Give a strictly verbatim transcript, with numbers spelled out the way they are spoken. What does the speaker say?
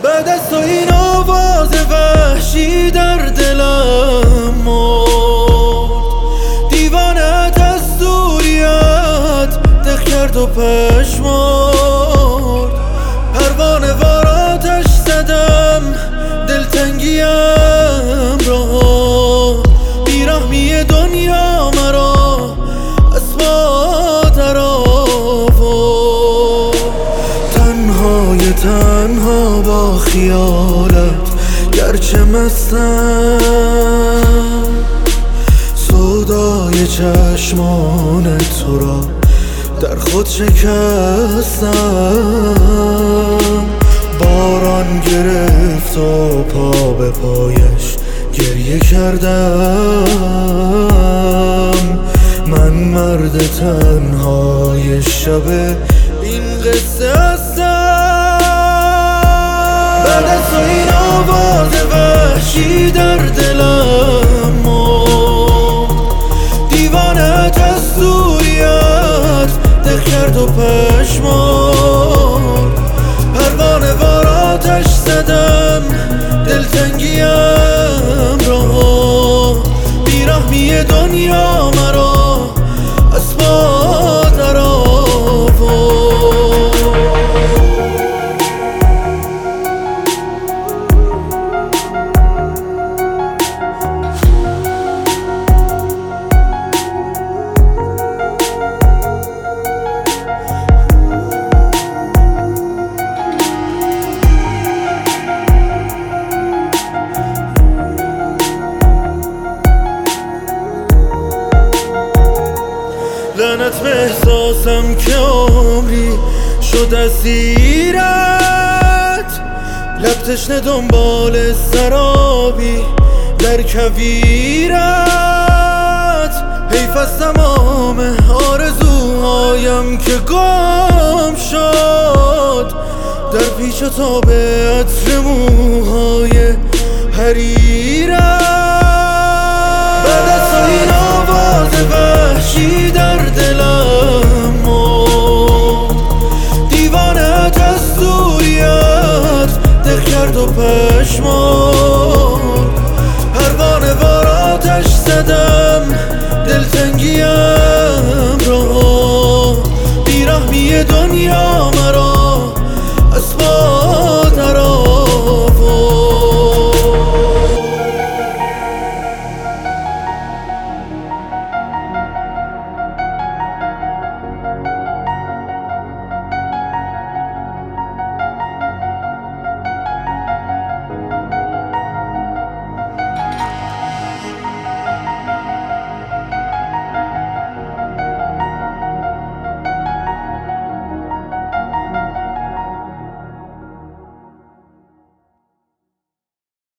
بعد از تو این آواز وحشی در دلم مرد. دیوانت از دوریت دق کرد و پشمرد. پروانه واراتش زدم دلتنگیم را. بیرحمی دنیا مرا از ما در آورد. تنهای تنها با خیالت گرچه مستم، سودای چشمان تو را در خود شکستم. باران گرفت و پا به پایش گریه کردم. من مرد تنهای شب این قصه هستم. بعد از تو این آواز وحشی در دلم مرد. دیوانت از دوریت دق کرد و پشمرد. پروانه واراتش زدم دلتنگیم را. بیرحمی دنیا مرا از ما در آورد. لعنت به احساسم که عمری شد اسیرت. لب تشنه دنبال سرابی در کویرت. حیف از تمام آرزوهایم که گم شد در پیچ و تاب عطر موهای حریرت. بعد از تو این آواز وحشی در دلم مرد. دیوانت از دوریت دق کرد و پشمرد. پروانه واراتش زدم دلتنگیم را. بیرحمی دنیا مرا